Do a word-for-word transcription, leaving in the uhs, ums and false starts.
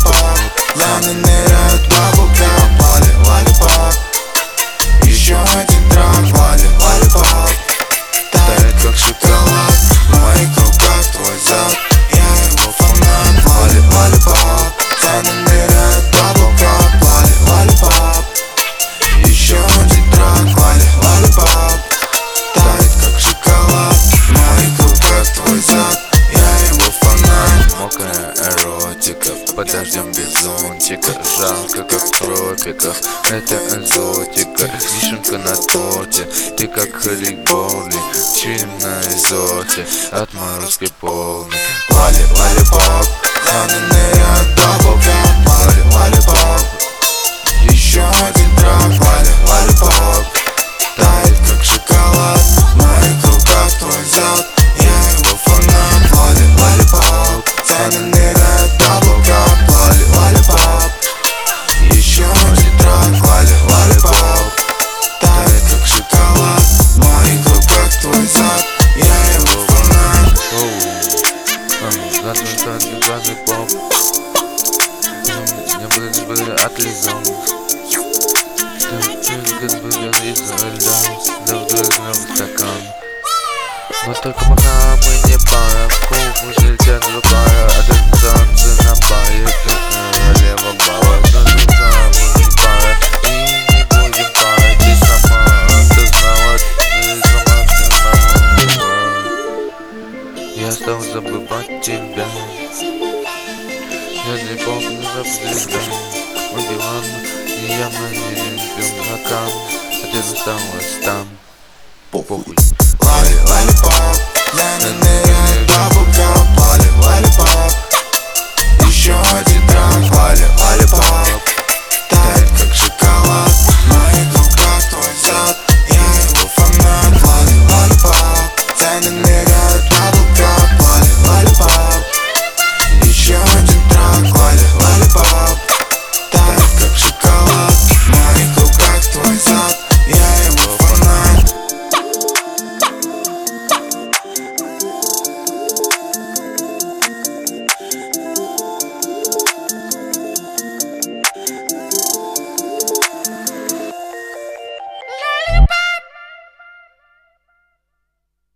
лалипоп. Ланы ныряют в баблгам. Лали, лалипоп. Еще один драк. Лали, лалипоп. Тает как шоколад в моих руках твой зад. Я его фанат. Лали, лалипоп. Ланы ныряют в баблгам. Лали, лалипоп. Еще один драк. Лали, лалипоп. Тает как шоколад в моих руках твой зад. Я его фанат. Мокрая эротика, под дождем без зонтика. Жалко, как в тропиках, это экзотика. Вишенка на торте, ты как халиболи. Чилим на изоте, отморозки полный. Лали, лалипоп. Ланы ныряют в баблгам. Лали, лалипоп. Еще один драк. Лали, лалипоп. Тает как шоколад в моих руках твой зад. Я его фанат. Лали, лалипоп. Ланы ныряют в баблгам. Лали, лалипоп. Еще один драк. Лали, лалипоп. Тает как шоколад в моих руках твой зад. Я его фанат. Глазный танки, глазный поп. Я буду лишь буду отлизан. Как бы я не залез, да вдруг в стакан. Но только пока мы не пара, в кухню нельзя два пара. Один танцы на баре, лево баба. Но только мы не пара, и не будем пара. Ты сама, ты знала, ты сама, ты знала. Я стал забывать тебя. Я не помню забыть. Убиван, и явно не любим накан. Один осталось там. Похуй. Лали, лалипоп. Ланы ныряют в баблгам. Лали, лалипоп.